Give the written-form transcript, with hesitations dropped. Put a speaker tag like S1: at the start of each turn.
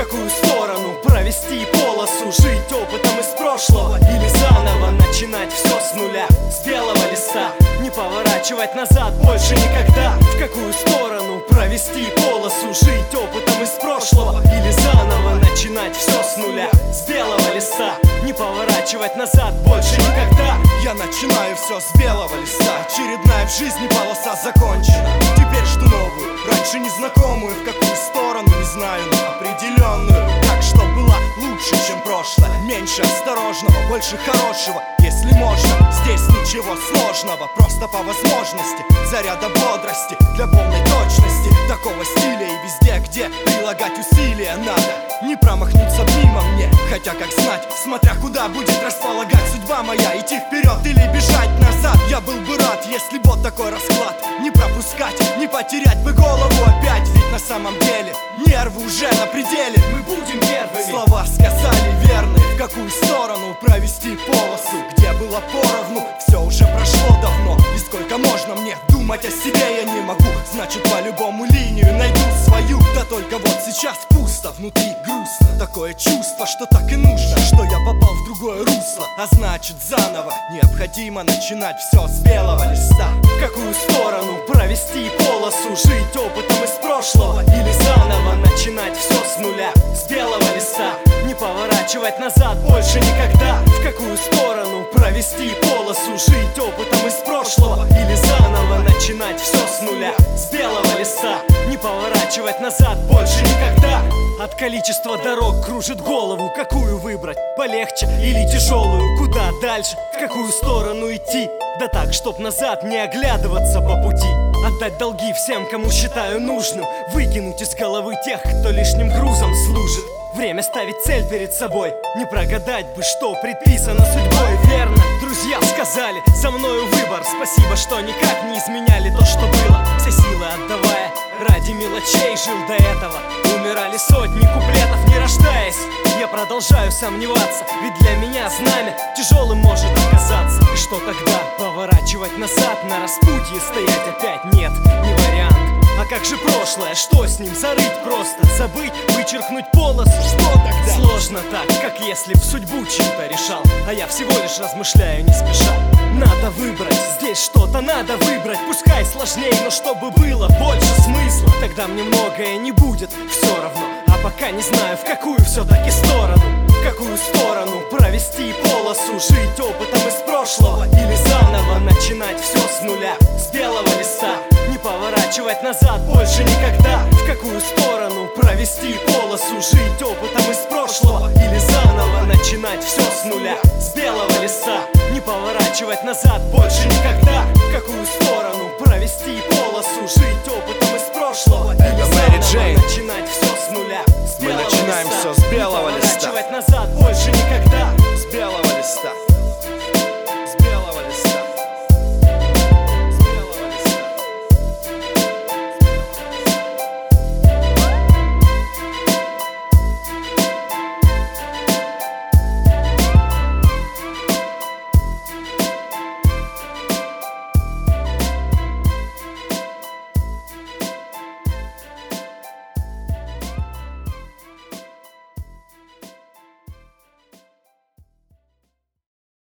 S1: какую сторону провести полосу? Жить опытом из прошлого или заново начинать все с нуля, с белого листа? Не поворачивать назад больше никогда. В какую сторону провести полосу? Жить опытом из прошлого или заново начинать все с нуля, с белого листа? Не поворачивать назад больше никогда.
S2: Я начинаю все с белого листа. Очередная в жизни полоса закончена. Теперь жду новую, раньше незнакомую. В какую сторону не знаю, но определенную. Так, чтоб была лучше, чем прошлое. Меньше осторожного, больше хорошего, если можно. Здесь ничего сложного, просто по возможности. Заряда бодрости для полной точности. Такого стиля и везде, где прилагать усилия надо. Не промахнуться мимо мне, хотя как знать, смотря куда будет располагать судьба моя. Идти вперед или бежать назад. Я был бы рад, если бы вот такой расклад. Не пропускать, не потерять бы голову опять. Ведь на самом деле нервы уже на пределе.
S1: Мы будем первыми.
S2: Слова сказали верные. В какую сторону провести полосу? Где было поровну, все уже прошло давно. И сколько можно мне думать о себе я не могу. Значит, по-любому линию найду свою. Да только вот сейчас пусто, внутри грустно. Такое чувство, что так и нужно, что я попал в другое русло. А значит, заново необходимо начинать все с белого листа.
S1: В какую сторону провести полосу? Жить опытом из прошлого или заново начинать все с нуля, с белого листа? Не поворачивать назад больше никогда. В какую сторону провести полосу? Жить опытом из прошлого или заново начинать все с нуля, с белого листа? Не поворачивать назад больше никогда. От количества дорог кружит голову. Какую выбрать? Полегче или тяжелую? Куда дальше? В какую сторону идти? Да так, чтоб назад не оглядываться по пути. Отдать долги всем, кому считаю нужным. Выкинуть из головы тех, кто лишним грузом служит. Время ставить цель перед собой. Не прогадать бы, что предписано судьбой. Верно, друзья сказали, за мною выбор. Спасибо, что никак не изменяли то, что было. Все силы отдавая, ради мелочей жил до этого. Умирали сотни куплетов, не рождаясь. Я продолжаю сомневаться, ведь для меня знамя тяжелым может оказаться. И что тогда? Поворачивать назад, на распутье стоять опять? Нет, не вариант. А как же прошлое? Что с ним? Зарыть просто? Забыть? Вычеркнуть полосу? Что тогда? Сложно так, как если в судьбу чью-то решал. А я всего лишь размышляю не спеша. Надо выбрать, здесь что-то надо выбрать. Пускай сложнее, но чтобы было больше смысла. Тогда мне многое не будет все равно. А пока не знаю, в какую все-таки сторону. В какую сторону провести полосу? Жить опытом из прошлого или заново начинать все с нуля, с белого листа? Не поворачивать назад больше никогда. В какую сторону провести полосу? Жить опытом из прошлого или заново начинать все с нуля, с белого листа? Не поворачивать назад больше никогда.